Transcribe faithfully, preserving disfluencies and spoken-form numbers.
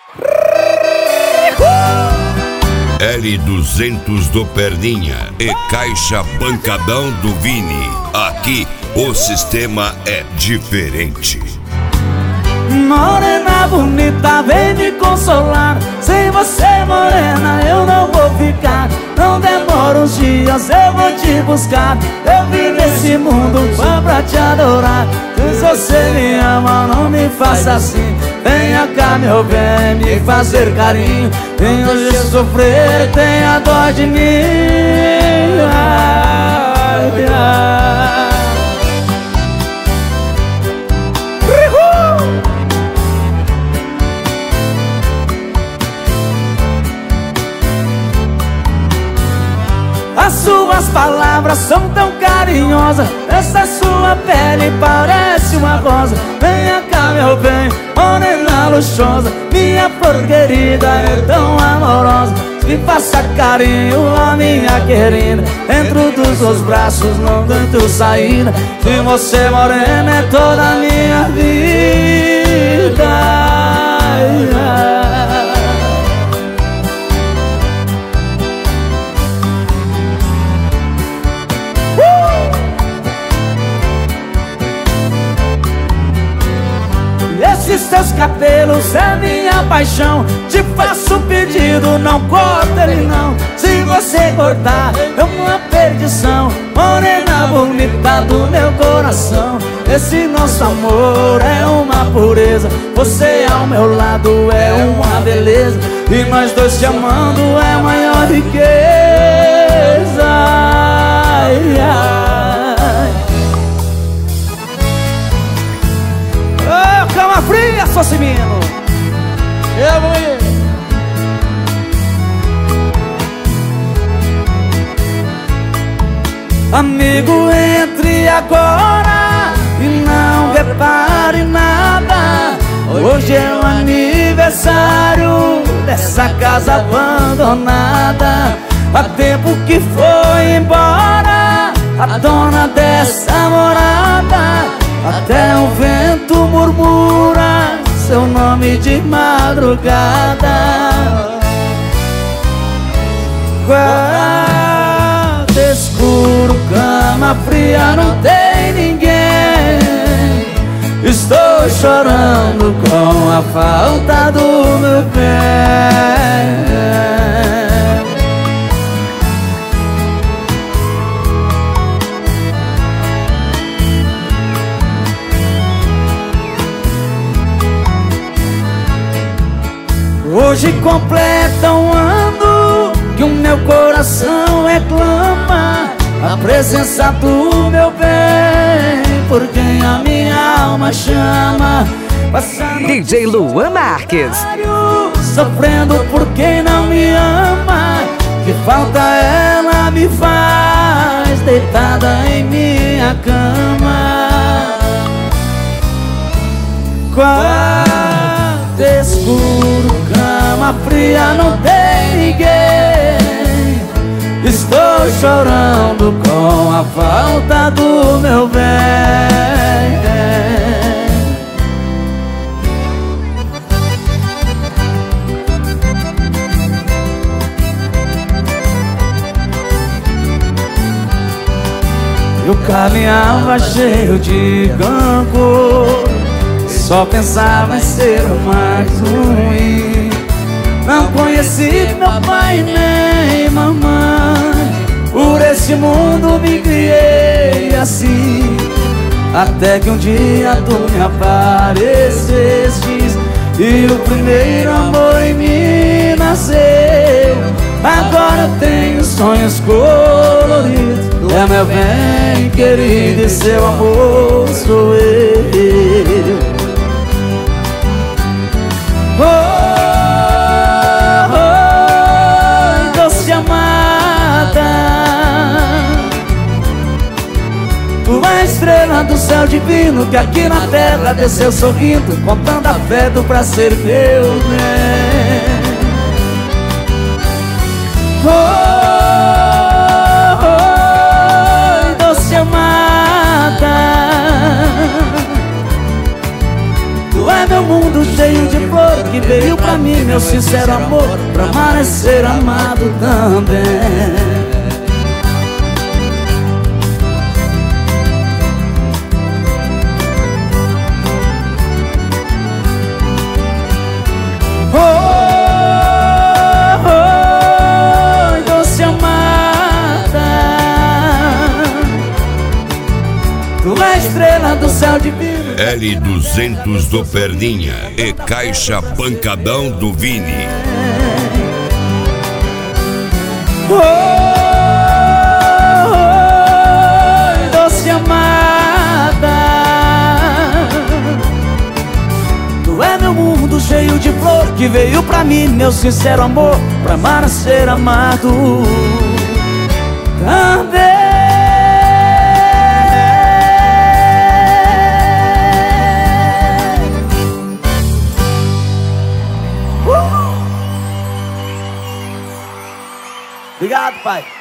L duzentos do Perninha e Caixa Bancadão do Vini. Aqui o sistema é diferente. Morena bonita, vem me consolar. Sem você, morena, eu não vou ficar. Não demora uns dias, eu vou te buscar. Eu vim nesse mundo só pra te adorar. Se você me ama, não me faça assim. Venha cá, meu bem, me fazer carinho. Vem hoje sofrer, tenha dó de mim. Ai, ai. As suas palavras são tão carinhosas. Essa sua pele parece uma rosa. Venha cá, meu bem, morena luxuosa. Minha flor querida é tão amorosa. Me faça carinho, a minha querida. Dentro dos seus braços não tanto saída. Se você, morena, é toda a minha vida. Ai, ai. Esses seus cabelos é minha paixão. Te faço um pedido, não corta ele não. Se você cortar, é uma perdição. Morena bonita do meu coração. Esse nosso amor é uma pureza. Você ao meu lado é uma beleza. E nós dois te amando é a maior riqueza. Ai, ai. Cama fria, só se menino. Eu vou ir. Amigo, entre agora e não repare nada. Hoje é o aniversário dessa casa abandonada. Há tempo que foi embora a dona dessa morada. Até o vento murmura seu nome de madrugada. Quarto escuro, cama fria, não tem ninguém. Estou chorando com a falta do meu bem. Hoje completa um ano que o meu coração reclama a presença do meu bem, por quem a minha alma chama. D J Luan Marques. Sofrendo por quem não me ama. Que falta ela me faz deitada em minha cama. Quarto escuro, cama fria, não tem ninguém. Estou chorando com a falta do meu bem. Eu caminhava cheio de gango, só pensava em ser o mais ruim. Não conheci meu pai nem mamãe, por esse mundo me criei assim. Até que um dia tu me aparecestes e o primeiro amor em mim nasceu. Agora eu tenho sonhos coloridos. É meu bem querido e seu amor sou eu. Oh, oh, oh, doce amada, tu é a estrela do céu divino que aqui na terra desceu sorrindo, contando afeto pra ser meu bem. Oh, oh, oh, doce amada, tu é meu mundo cheio de flor que veio pra mim, meu sincero amor, pra amar é ser amado também. Oh, oh, oh, doce amada, tu é a estrela do céu divino. L duzentos do Perninha e Caixa Pancadão do Vini. Oh, oh, oh, doce amada, tu é meu mundo cheio de flor, que veio pra mim, meu sincero amor, pra amar é ser amado também. Obrigado, pai.